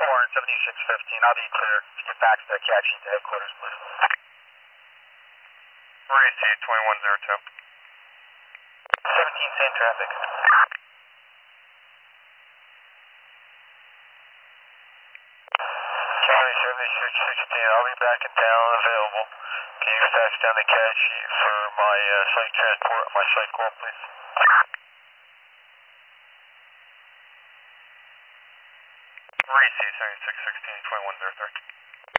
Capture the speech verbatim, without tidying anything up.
Warren, seventy-six fifteen, I'll be clear to get back to that catch sheet to headquarters, please. three C twenty-one zero two. seventeen, same traffic. Charlie, seventy-six sixteen, I'll be back in town available. Can you fax down the catch sheet for my uh, site transport, my site call, please? three C seventy-six sixteen, twenty-one zero three.